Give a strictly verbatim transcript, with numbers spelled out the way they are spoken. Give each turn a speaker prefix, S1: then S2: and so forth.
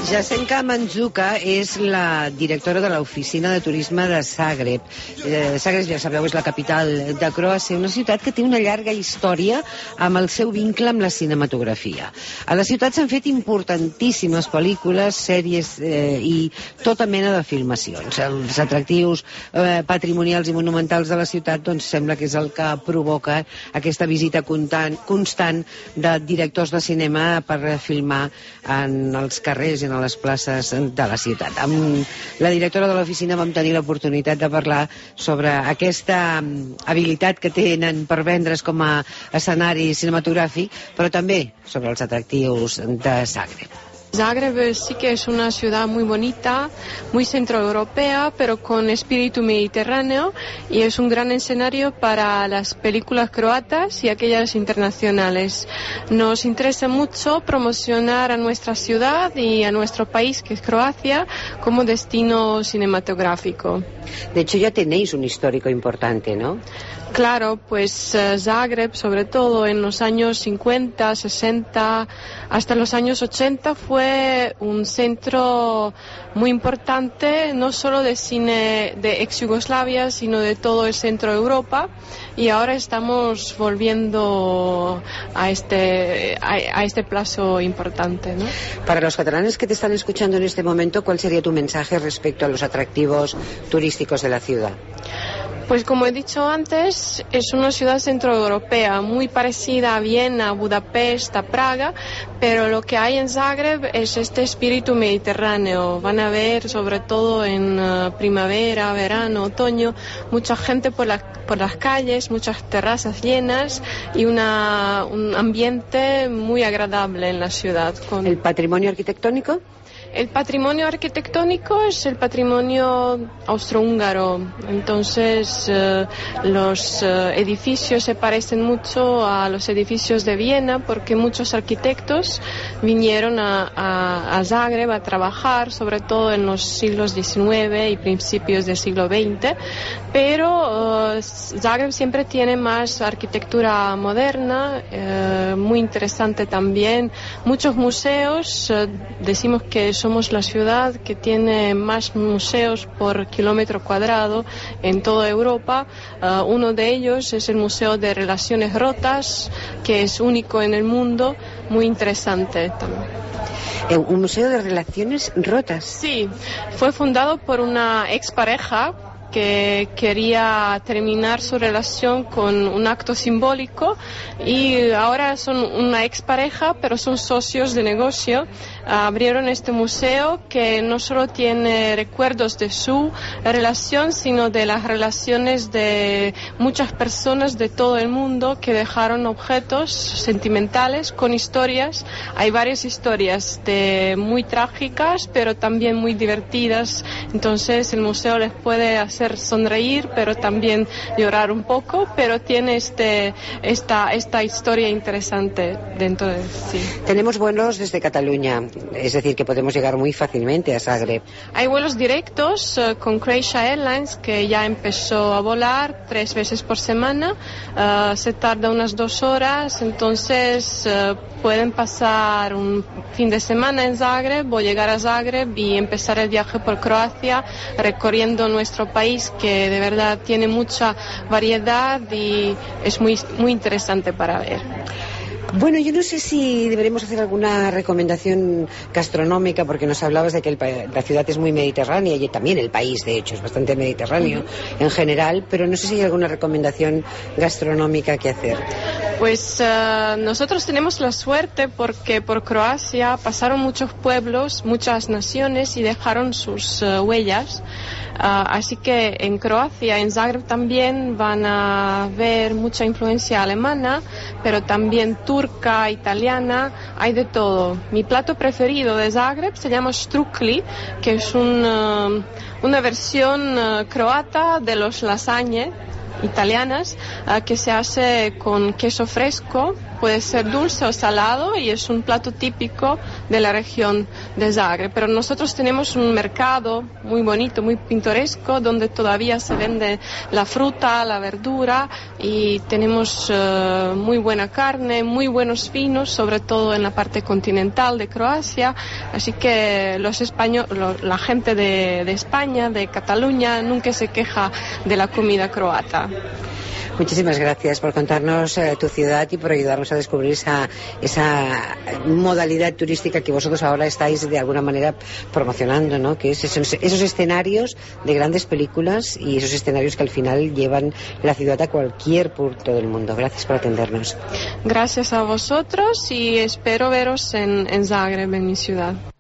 S1: Jasenka Mandzuka és la directora de l'Oficina de Turisme de Zagreb. Eh, Zagreb, ja sabeu, és la capital de Croàcia, una ciutat que té una llarga història amb el seu vincle amb la cinematografia. A la ciutat s'han fet importantíssimes pel·lícules, sèries eh, i tota mena de filmacions. Els atractius eh, patrimonials i monumentals de la ciutat doncs sembla que és el que provoca aquesta visita constant, constant de directors de cinema per filmar en els carrers i en a les places de la ciutat. Amb la directora de l'oficina vam tenir l'oportunitat de parlar sobre aquesta habilitat que tenen per vendre's com a escenari cinematogràfic, però també sobre els atractius de Zagreb.
S2: Zagreb sí que es una ciudad muy bonita, muy centroeuropea, pero con espíritu mediterráneo, y es un gran escenario para las películas croatas y aquellas internacionales. Nos interesa mucho promocionar a nuestra ciudad y a nuestro país, que es Croacia, como destino cinematográfico.
S1: De hecho, ya tenéis un histórico importante, ¿no?
S2: Claro, pues uh, Zagreb, sobre todo en los años cincuenta, sesenta, hasta los años ochenta, fue un centro muy importante, no solo de cine de ex Yugoslavia, sino de todo el centro de Europa, y ahora estamos volviendo a este, a, a este plazo importante, ¿no?
S1: Para los catalanes que te están escuchando en este momento, ¿cuál sería tu mensaje respecto a los atractivos turísticos de la ciudad?
S2: Pues como he dicho antes, es una ciudad centroeuropea muy parecida a Viena, a Budapest, a Praga, pero lo que hay en Zagreb es este espíritu mediterráneo. Van a ver, sobre todo en uh, primavera, verano, otoño, mucha gente por, la, por las calles, muchas terrazas llenas y una, un ambiente muy agradable en la ciudad. Con...
S1: ¿El patrimonio arquitectónico?
S2: El patrimonio arquitectónico es el patrimonio austrohúngaro, entonces eh, los eh, edificios se parecen mucho a los edificios de Viena porque muchos arquitectos vinieron a, a, a Zagreb a trabajar, sobre todo en los siglos diecinueve y principios del siglo veinte, pero eh, Zagreb siempre tiene más arquitectura moderna, eh, muy interesante también, muchos museos, eh, decimos que somos la ciudad que tiene más museos por kilómetro cuadrado en toda Europa. Uh, uno de ellos es el Museo de Relaciones Rotas, que es único en el mundo, muy interesante también.
S1: ¿Un museo de relaciones rotas?
S2: Sí, fue fundado por una expareja que quería terminar su relación con un acto simbólico y ahora son una expareja, pero son socios de negocio. Abrieron este museo que no solo tiene recuerdos de su relación, sino de las relaciones de muchas personas de todo el mundo que dejaron objetos sentimentales con historias. Hay varias historias de muy trágicas, pero también muy divertidas. Entonces el museo les puede hacer sonreír, pero también llorar un poco, pero tiene este, esta, esta historia interesante dentro de sí.
S1: Tenemos vuelos desde Cataluña, es decir, que podemos llegar muy fácilmente a Zagreb.
S2: Hay vuelos directos uh, con Croatia Airlines, que ya empezó a volar tres veces por semana. Uh, se tarda unas dos horas, entonces uh, pueden pasar un fin de semana en Zagreb o llegar a Zagreb y empezar el viaje por Croacia, recorriendo nuestro país, que de verdad tiene mucha variedad y es muy, muy interesante para ver.
S1: Bueno, yo no sé si deberemos hacer alguna recomendación gastronómica, porque nos hablabas de que el, la ciudad es muy mediterránea y también el país, de hecho, es bastante mediterráneo uh-huh. en general, pero no sé si hay alguna recomendación gastronómica que hacer.
S2: Pues uh, nosotros tenemos la suerte porque por Croacia pasaron muchos pueblos, muchas naciones y dejaron sus uh, huellas. Uh, así que en Croacia, en Zagreb también van a ver mucha influencia alemana, pero también turca, italiana, hay de todo. Mi plato preferido de Zagreb se llama strukli, que es un, uh, una versión uh, croata de los lasagne italianas, uh, que se hace con queso fresco, puede ser dulce o salado y es un plato típico de la región de Zagreb. Pero nosotros tenemos un mercado muy bonito, muy pintoresco, donde todavía se vende la fruta, la verdura y tenemos uh, muy buena carne, muy buenos vinos, sobre todo en la parte continental de Croacia. Así que los españoles, la gente de, de España, de Cataluña, nunca se queja de la comida croata.
S1: Muchísimas gracias por contarnos eh, tu ciudad y por ayudarnos a descubrir esa, esa modalidad turística que vosotros ahora estáis de alguna manera promocionando, ¿no? Que es esos, esos escenarios de grandes películas y esos escenarios que al final llevan la ciudad a cualquier punto del mundo. Gracias por atendernos.
S2: Gracias a vosotros y espero veros en, en Zagreb, en mi ciudad.